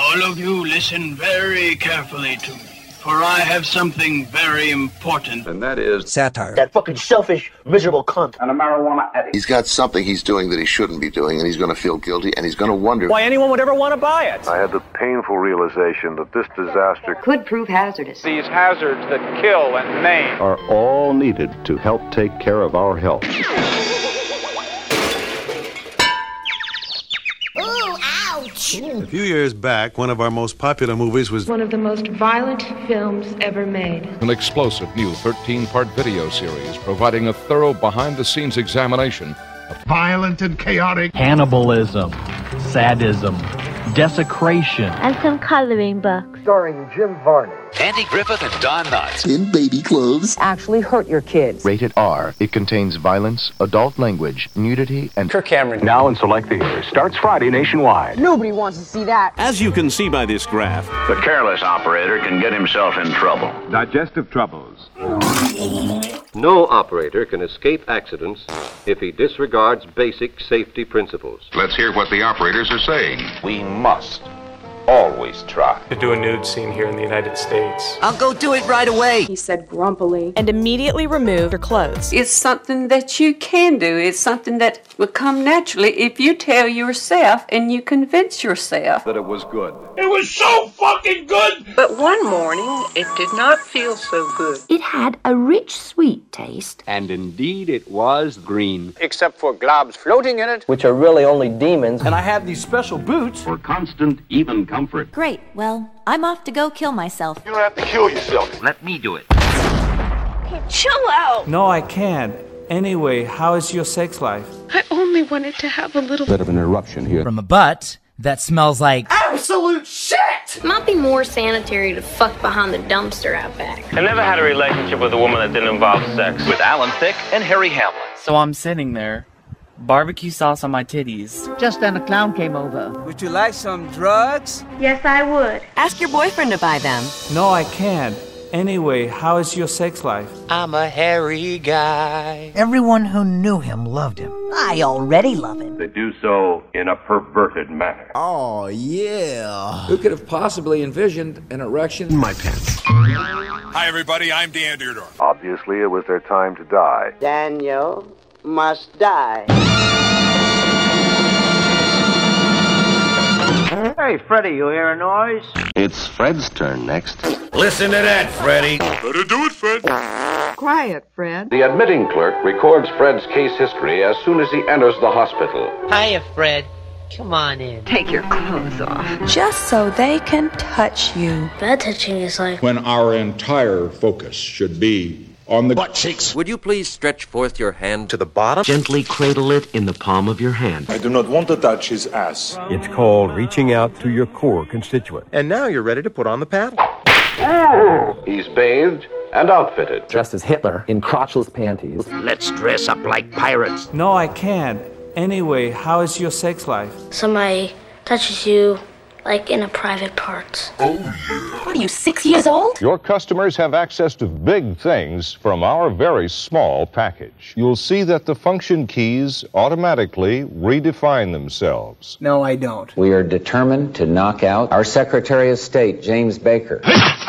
All of you listen very carefully to me, for I have something very important. And that is satire. That fucking selfish, miserable cunt. And a marijuana addict. He's got something he's doing that he shouldn't be doing, and he's going to feel guilty, and he's going to wonder why anyone would ever want to buy it. I had the painful realization that this disaster could prove hazardous. These hazards that kill and maim are all needed to help take care of our health. A few years back, one of our most popular movies was one of the most violent films ever made. An explosive new 13-part video series providing a thorough behind-the-scenes examination of violent and chaotic cannibalism, sadism, desecration, and some coloring books. Starring Jim Varney, Andy Griffith, and Don Knotts. In baby clothes. Actually hurt your kids. Rated R. It contains violence, adult language, nudity, and... Kirk Cameron. Now in select theaters. Starts Friday nationwide. Nobody wants to see that. As you can see by this graph, the careless operator can get himself in trouble. Digestive troubles. No operator can escape accidents if he disregards basic safety principles. Let's hear what the operators are saying. We must always try to do a nude scene here in the United States. I'll go do it right away, he said grumpily. And immediately remove your clothes. It's something that you can do. It's something that will come naturally if you tell yourself and you convince yourself that it was good. It was so fucking good! But one morning, it did not feel so good. It had a rich, sweet taste. And indeed, it was green. Except for globs floating in it, which are really only demons. And I have these special boots for constant, even comfort. Great. Well, I'm off to go kill myself. You don't have to kill yourself. Let me do it. Hey, chill out. No, I can't. Anyway, how is your sex life? I only wanted to have a little bit of an eruption here. From a butt that smells like absolute shit! It might be more sanitary to fuck behind the dumpster out back. I never had a relationship with a woman that didn't involve sex. With Alan Thicke and Harry Hamlin. So I'm sitting there, barbecue sauce on my titties. Just then a clown came over. Would you like some drugs? Yes, I would. Ask your boyfriend to buy them. No, I can't. Anyway, how is your sex life? I'm a hairy guy. Everyone who knew him loved him. I already love him. They do so in a perverted manner. Oh, yeah. Who could have possibly envisioned an erection in my pants? Hi, everybody. I'm Dan Deardorff. Obviously, it was their time to die. Daniel must die. Hey, Freddy, you hear a noise? It's Fred's turn next. Listen to that, Freddy. Better do it, Fred. Quiet, Fred. The admitting clerk records Fred's case history as soon as he enters the hospital. Hiya, Fred. Come on in. Take your clothes off. Just so they can touch you. Bad touching is like when our entire focus should be on the butt cheeks. Would you please stretch forth your hand to the bottom? Gently cradle it in the palm of your hand. I do not want to touch his ass. It's called reaching out to your core constituent. And now you're ready to put on the paddle. He's bathed and outfitted. Dressed as Hitler in crotchless panties. Let's dress up like pirates. No, I can't. Anyway, how is your sex life? somebody touches you like in a private part. Oh, yeah. What are you, 6 years old? Your customers have access to big things from our very small package. You'll see that the function keys automatically redefine themselves. No, I don't. We are determined to knock out our Secretary of State, James Baker.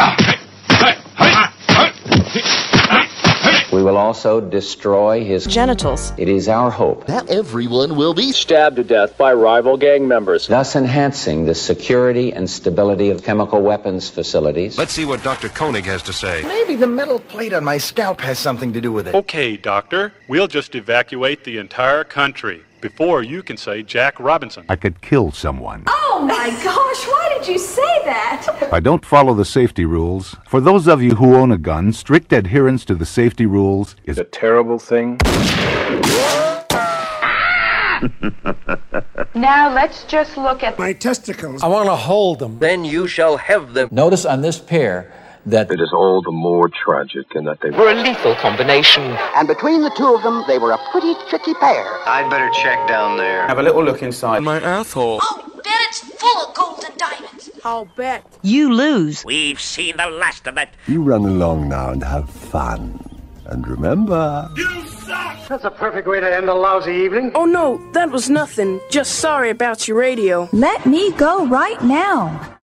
We will also destroy his genitals. It is our hope that everyone will be stabbed to death by rival gang members, thus enhancing the security and stability of chemical weapons facilities. Let's see what Dr. Koenig has to say. Maybe the metal plate on my scalp has something to do with it. Okay, Doctor. We'll just evacuate the entire country before you can say Jack Robinson. I could kill someone. Oh my gosh, why did you say that? I don't follow the safety rules. For those of you who own a gun, strict adherence to the safety rules is a terrible thing. Now let's just look at my testicles. I want to hold them. Then you shall have them. Notice on this pair that it is all the more tragic in that they were a lethal combination. And between the two of them, they were a pretty tricky pair. I'd better check down there. Have a little look inside my asshole. Oh, bet it's full of gold and diamonds. I'll bet. You lose. We've seen the last of it. You run along now and have fun. And remember... You suck! That's a perfect way to end a lousy evening. Oh no, that was nothing. Just sorry about your radio. Let me go right now.